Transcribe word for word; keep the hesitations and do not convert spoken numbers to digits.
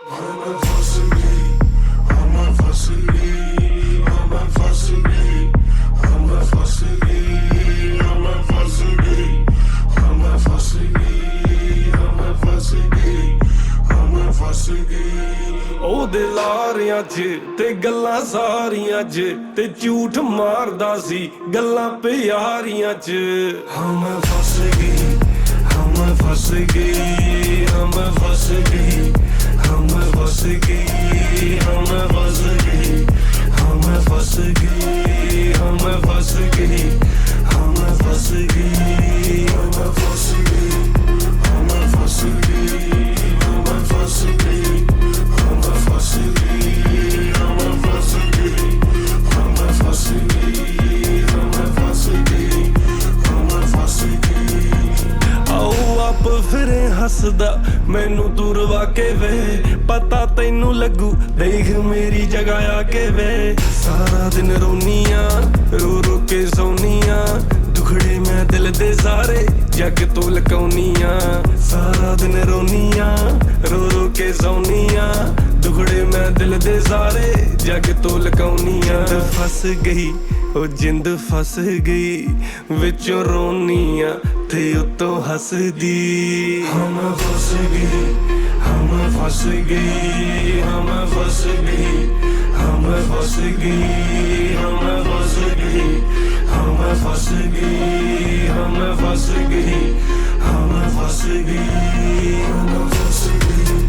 I'm फंस गई, हम फंस गई, हम फंस गई, हम फंस गई, हम फंस गई, हम फंस गई, हम फंस गई, हम फंस गई। ਉਹਦੇ ਲਾਰਿਆਂ 'ਚ ਤੇ ਗੱਲਾਂ ਸਾਰੀਆਂ 'ਚ ਤੇ ਝੂਠ ਮਾਰਦਾ ਸੀ ਗੱਲਾਂ ਪਿਆਰੀਆਂ 'ਚ। हम फंस गई, हम फंस गई, हम फंस गई, हम फंस गई, हम फंस गई, हम फंस गई, हम फंस गई, हम फंस गई, हम फंस गई, हम फंस गई, हम फंस गई, हम फंस गई, हम फंस गई, हम फंस गई, हम फंस गई, हम फंस गई। ਆਓ ਆਪ ਫਿਰੇ ਹੱਸਦਾ ਮੈਨੂੰ ਤੂੰ ਰਵਾ ਕੇ ਵੇ, ਪਤਾ ਤੈਨੂੰ ਲੱਗੂ ਦੇਖ ਮੇਰੀ ਜਗ੍ਹਾ ਆ ਕੇ ਵੇ। ਸਾਰਾ ਦਿਨ ਰੋਨੀਆਂ ਰੋ ਰੋ ਕੇ ਸੌਨੀਆਂ, ਦੁਖੜੇ ਮੈਂ ਦਿਲ ਦੇ ਸਾਰੇ ਜੱਗ ਤੋਂ ਲਕਾਉਨੀਆਂ। ਸਾਰਾ ਦਿਨ ਰੋਨੀਆਂ ਰੋ ਰੋ ਕੇ ਸੌਨੀਆਂ, ਦੁਖੜੇ ਮੈਂ ਦਿਲ ਦੇ ਸਾਰੇ ਜੱਗ ਤੋਂ ਲਕਾਉਨੀਆਂ। ਫਸ ਗਈ ਉਹ ਜਿੰਦ ਫਸ ਗਈ ਵਿੱਚੋਂ ਰੋਨੀਆਂ ਤੇ ਉਤੋਂ ਹੱਸਦੀ। हम फंस गए, हम फंस गए, हम फंस गए, हम फंस गए, हम फंस गए, हम फंस गए, हम फंस गए, हम फंस गए, हम फंस गए।